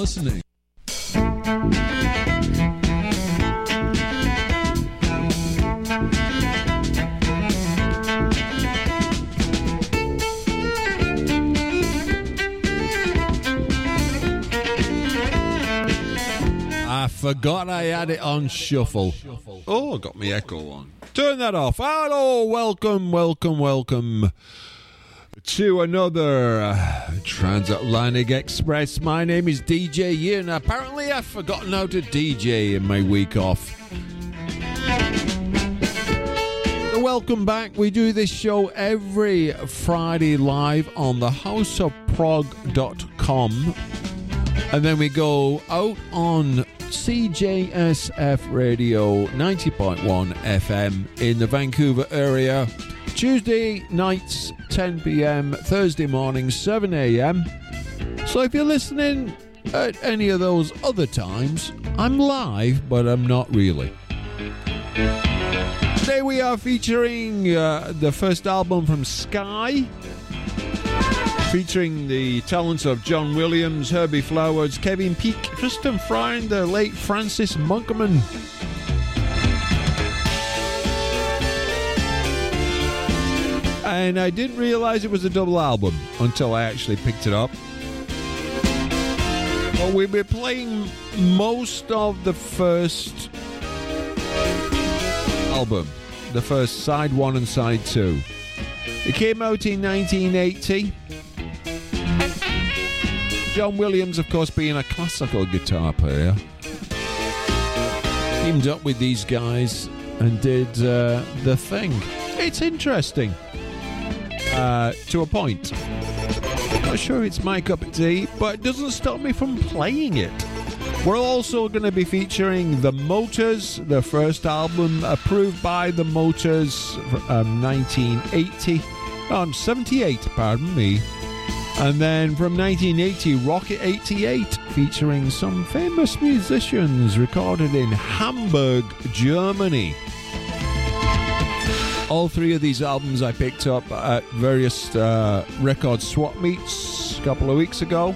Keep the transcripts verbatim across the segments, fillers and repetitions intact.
listening. I forgot I had it on shuffle. Oh, I got my echo on. Turn that off. Hello, welcome, welcome, welcome to another uh, Transatlantic Express. My name is D J Ian. Apparently I've forgotten how to D J in my week off. So welcome back. We do this show every Friday live on the house of prog dot com. And then we go out on C J S F Radio ninety point one F M in the Vancouver area. Tuesday nights ten p.m, Thursday mornings seven a.m. So if you're listening at any of those other times, I'm live, but I'm not really. Today we are featuring uh, the first album from Sky, featuring the talents of John Williams, Herbie Flowers, Kevin Peake, Tristan Fry, and the late Francis Monkman. And I didn't realize it was a double album until I actually picked it up. Well, we'll be playing most of the first album, the first side one and side two. It came out in nineteen eighty. John Williams, of course, being a classical guitar player, teamed up with these guys and did uh, The Thing. It's interesting, uh, to a point. Not sure it's my cup of tea, but it doesn't stop me from playing it. We're also going to be featuring The Motors, the first album approved by The Motors, um, nineteen eighty. Um, seventy-eight, pardon me. And then from nineteen eighty, Rocket eighty-eight, featuring some famous musicians, recorded in Hamburg, Germany. All three of these albums I picked up at various uh, record swap meets a couple of weeks ago.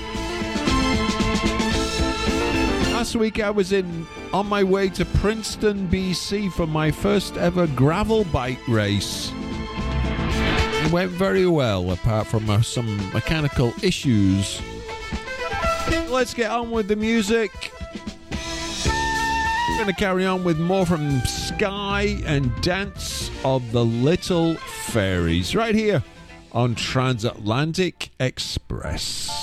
Last week I was in on my way to Princeton, B C for my first ever gravel bike race. It went very well, apart from uh, some mechanical issues. Let's get on with the music. We're going to carry on with more from Sky and Dance of the Little Fairies, right here on Transatlantic Express.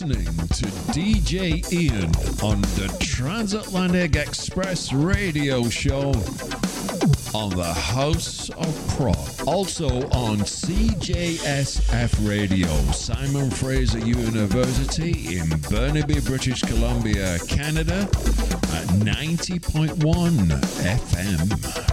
listening to D J Ian on the Transatlantic Express radio show on the House of Prog. Also on C J S F Radio, Simon Fraser University in Burnaby, British Columbia, Canada at ninety point one F M.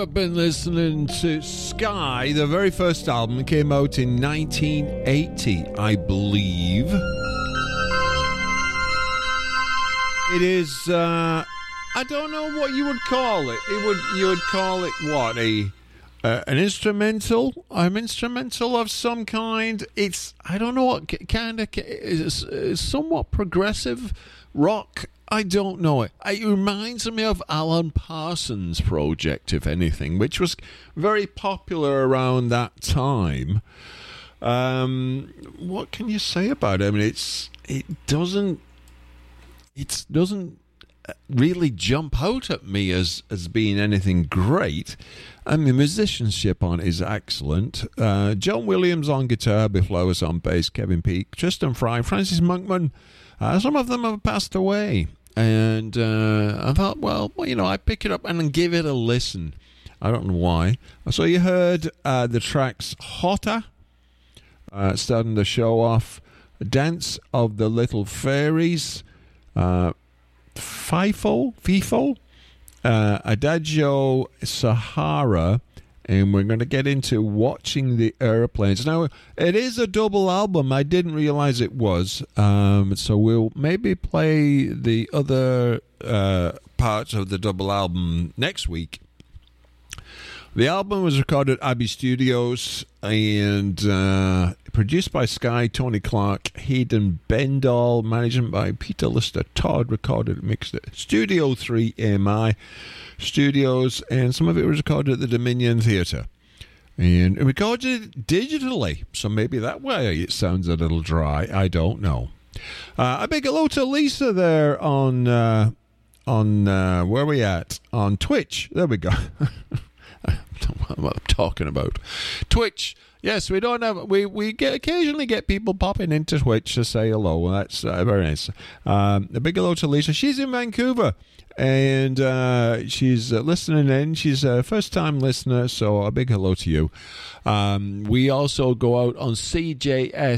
I've been listening to Sky. The very first album came out in nineteen eighty, I believe. It is, uh, I don't know what you would call it. It would You would call it what? A uh, An instrumental? An instrumental of some kind. It's, I don't know what kind of, it's, it's somewhat progressive rock. I don't know it. It reminds me of Alan Parsons' project, if anything, which was very popular around that time. Um, what can you say about it? I mean, it's it doesn't it doesn't really jump out at me as as being anything great. I mean, the musicianship on it is excellent. Uh, John Williams on guitar, Biff Lois on bass, Kevin Peake, Tristan Fry, Francis Monkman. Uh, some of them have passed away. And uh, I thought, well, well, you know, I pick it up and then give it a listen. I don't know why. So you heard uh, the tracks Hotter, uh, starting the show off, Dance of the Little Fairies, uh, FIFO, FIFO, uh, Adagio Sahara, and we're going to get into Watching the Airplanes. Now, it is a double album. I didn't realize it was. Um, so we'll maybe play the other uh, parts of the double album next week. The album was recorded at Abbey Studios and uh, produced by Sky, Tony Clark, Hayden Bendall, management by Peter Lister Todd, recorded and mixed at Studio three A M I Studios, and some of it was recorded at the Dominion Theatre. And recorded it digitally, so maybe that way it sounds a little dry. I don't know. Uh, a big hello to Lisa there on, uh, on uh, where are we at? On Twitch. There we go. I don't know what I'm talking about. Twitch. Yes, we don't have. We we get occasionally get people popping into Twitch to say hello. That's uh, very nice. Um, a big hello to Lisa. She's in Vancouver, and uh, she's uh, listening in. She's a first-time listener, so a big hello to you. Um, we also go out on C J S